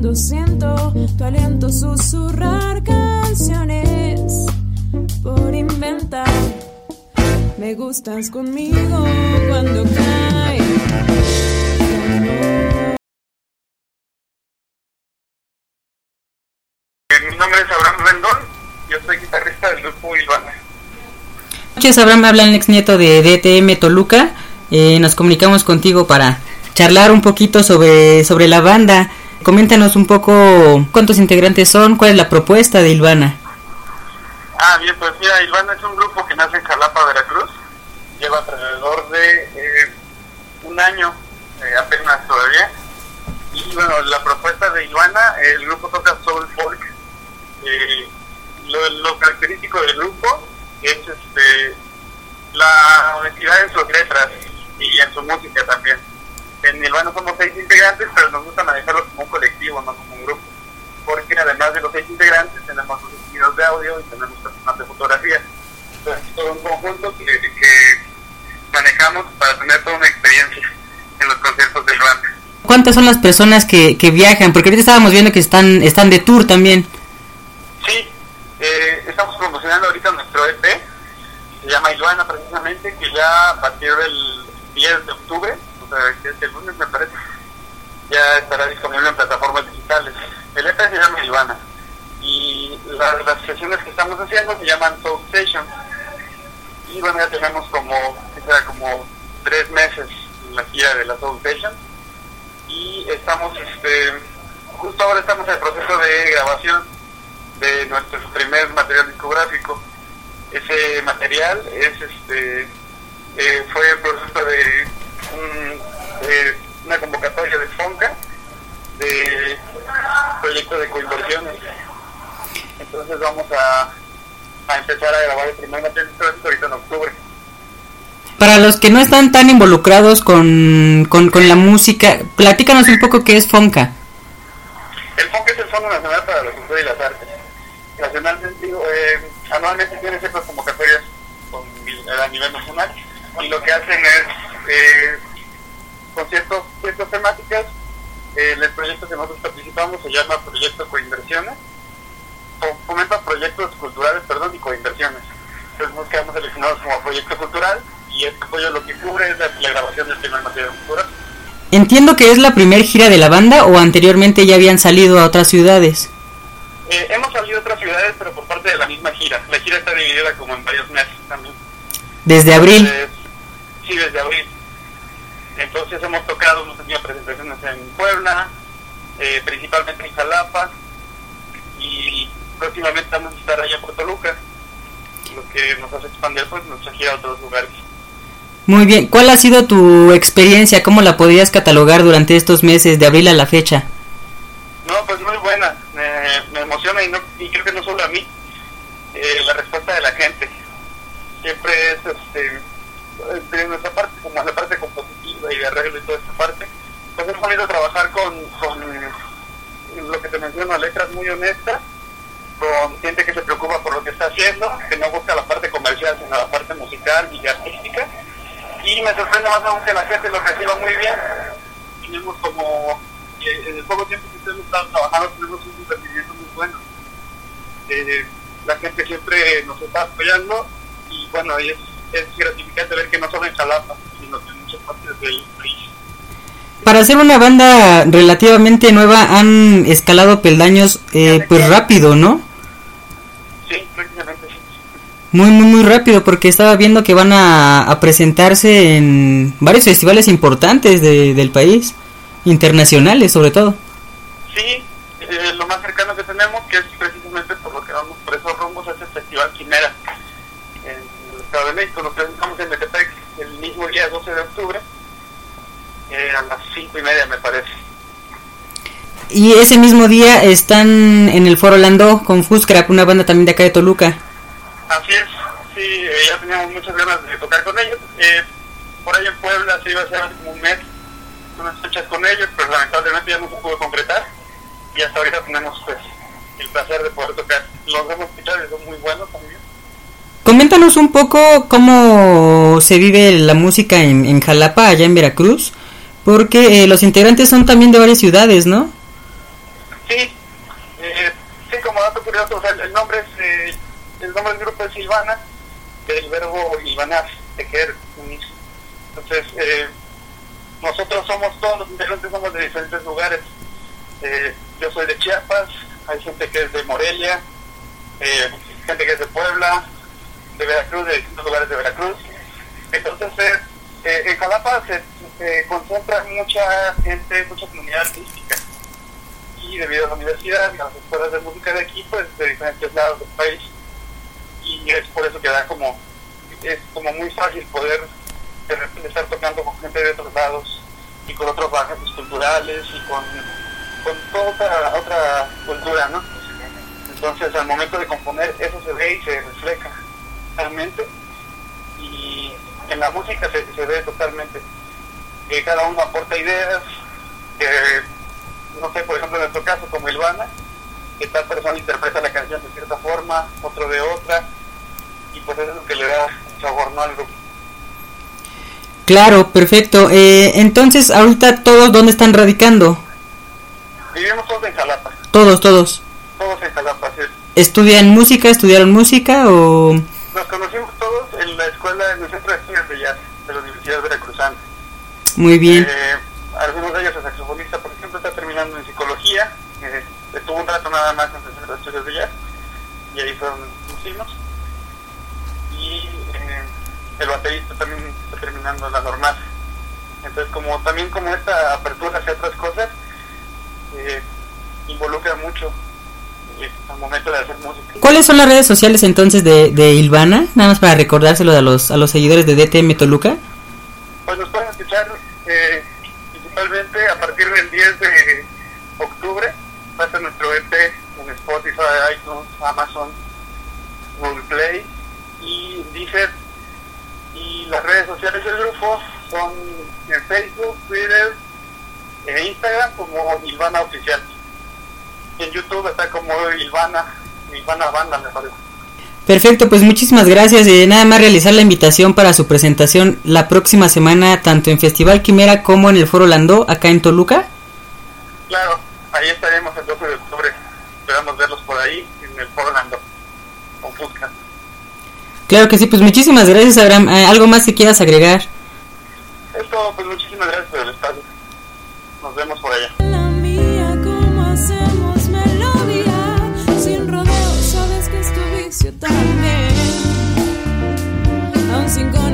siento tu aliento susurrar canciones por inventar. Me gustas conmigo cuando cae. Mi nombre es Abraham Rendón, yo soy guitarrista del grupo Ilvana. Buenas noches, Abraham, habla el ex nieto de DTM Toluca. Nos comunicamos contigo para charlar un poquito sobre la banda. Coméntanos un poco cuántos integrantes son, cuál es la propuesta de Ilvana. Bien, pues mira, Ilvana es un grupo que nace en Jalapa, Veracruz. Lleva alrededor de un año, apenas todavía. Y bueno, la propuesta de Ilvana, el grupo toca soul folk. Lo característico del grupo es la honestidad en sus letras y en su música también. En Ilvana somos 6 integrantes, pero nos gusta manejarlo como un colectivo, no como un grupo. Porque además de los 6 integrantes, tenemos los ingenieros de audio y tenemos personas de fotografía. Entonces, todo un conjunto que manejamos para tener toda una experiencia en los conciertos de Ilvana. ¿Cuántas son las personas que viajan? Porque ahorita estábamos viendo que están de tour también. Sí, estamos promocionando ahorita nuestro EP, se llama Ilvana precisamente, que ya a partir del 10 de octubre, o sea, que es el lunes me parece, ya estará disponible en plataformas digitales. El EP se llama Ilvana y las sesiones que estamos haciendo se llaman Soul Sessions. Y bueno, ya tenemos como 3 meses en la gira de la Soul Session y estamos justo ahora estamos en el proceso de grabación de nuestro primer material discográfico. Ese material fue producto de una convocatoria de FONCA, de proyecto de coinversiones. Entonces vamos a empezar a grabar el primer material discográfico ahorita en octubre. Para los que no están tan involucrados con la música, platícanos un poco qué es FONCA. El FONCA es el Fondo Nacional para la Cultura y las Artes. Nacionalmente, anualmente tiene ciertas convocatorias a nivel nacional y lo que hacen es con ciertas temáticas. El proyecto que nosotros participamos se llama Proyecto Coinversiones, fomenta proyectos culturales, y coinversiones. Entonces nos quedamos seleccionados como proyecto cultural y este apoyo lo que cubre es la grabación del primer material cultural. Entiendo que es la primer gira de la banda, o anteriormente ya habían salido a otras ciudades. Hemos salido a otras ciudades, pero por parte de la misma gira. La gira está dividida como en varios meses también. ¿Desde abril? Sí, desde abril. Entonces hemos tenido presentaciones en Puebla, principalmente en Jalapa, y próximamente vamos a estar allá en Toluca, lo que nos hace expandir pues nuestra gira a otros lugares. Muy bien, ¿cuál ha sido tu experiencia? ¿Cómo la podrías catalogar durante estos meses de abril a la fecha? No, pues muy buena, me emociona y creo que no solo a mí, la respuesta de la gente. Siempre es de nuestra parte, como la parte compositiva y de arreglo y toda esta parte, pues hemos venido a trabajar con lo que te menciono, letras muy honestas, con gente que se preocupa por lo que está haciendo, que no busca la parte comercial, sino la parte musical y artística. Y me sorprende más aún que la gente lo reciba muy bien. Tenemos como, en el poco tiempo que hemos estado trabajando, tenemos un recibimiento muy bueno. La gente siempre nos está apoyando y bueno, es gratificante ver que no solo en Jalapa, sino que en muchas partes del país. Para ser una banda relativamente nueva han escalado peldaños pues rápido, ¿no? Sí, prácticamente sí. Muy, muy, muy rápido, porque estaba viendo que van a presentarse en varios festivales importantes del país, internacionales sobre todo. Sí, lo más cercano que tenemos, que es precisamente por lo que vamos por esos rumbos, es el Festival Quimera en el Estado de México. Nos presentamos en Metepec el mismo día 12 de octubre, a las 5:30 me parece. Y ese mismo día están en el Foro Landó con Fuscrap, una banda también de acá de Toluca. Así es, sí, ya teníamos muchas ganas de tocar con ellos. Por ahí en Puebla se iba a hacer hace como un mes unas fechas con ellos, pero lamentablemente ya no se pudo concretar y hasta ahorita tenemos pues el placer de poder tocar. Los hemos escuchado y son muy buenos también. Coméntanos un poco cómo se vive la música en Jalapa, allá en Veracruz, porque los integrantes son también de varias ciudades, ¿no? Sí, sí, como dato curioso, o sea, el nombre del grupo es Silvana, del verbo hilvanar, tejer, unir. Entonces, nosotros todos los integrantes somos de diferentes lugares. Yo soy de Chiapas, hay gente que es de Morelia, gente que es de Puebla, de Veracruz, de distintos lugares de Veracruz. Entonces, en Jalapa se concentra mucha gente, mucha comunidad artística. Y debido a la universidad y a las escuelas de música de aquí, pues de diferentes lados del país. Y es por eso que es como muy fácil poder de repente estar tocando con gente de otros lados y con otros bagajes culturales y con toda otra cultura, ¿no? Entonces al momento de componer eso se ve y se refleja realmente, y en la música se ve totalmente que cada uno aporta ideas, que no sé, por ejemplo en nuestro caso como Ilvana, que tal persona interpreta la canción de cierta forma, otro de otra, y pues eso es lo que le da sabor, ¿no?, al grupo. Claro, perfecto. Entonces, ahorita todos, ¿dónde están radicando? Vivimos todos en Jalapa. Todos. Todos en Jalapa, sí. ¿Estudiaron música o...? Nos conocimos todos en la escuela, en el Centro de Estudios de Jazz de la Universidad Veracruzana. Muy bien. Algunos de ellos es saxofonista, por ejemplo, está terminando en psicología. Estuvo un rato nada más en el Centro de Estudios de Jazz y ahí fueron pusimos. Y el baterista también está terminando la normal. Entonces, como esta apertura hacia otras cosas involucra mucho al momento de hacer música. ¿Cuáles son las redes sociales entonces de Ilvana? Nada más para recordárselo a los seguidores de DTM Toluca. Pues nos pueden escuchar principalmente a partir del 10 de octubre. Va a ser nuestro EP en Spotify, iTunes, Amazon, Google Play y Deezer. Y las redes sociales del grupo son en Facebook, Twitter e Instagram como Ilvana Oficial. Y en YouTube está como Ilvana Banda, me parece. Perfecto, pues muchísimas gracias. Nada más realizar la invitación para su presentación la próxima semana, tanto en Festival Quimera como en el Foro Landó, acá en Toluca. Claro, ahí estaremos el 12 de octubre. Esperamos verlos por ahí en el Foro Landó, con Fusca. Claro que sí, pues muchísimas gracias, Abraham. ¿Algo más que quieras agregar? Esto, pues muchísimas gracias por el espacio. Nos vemos por allá. La mía, ¿cómo hacemos melodía? Sin rodeos, sabes que es tu vicio también. Aún sin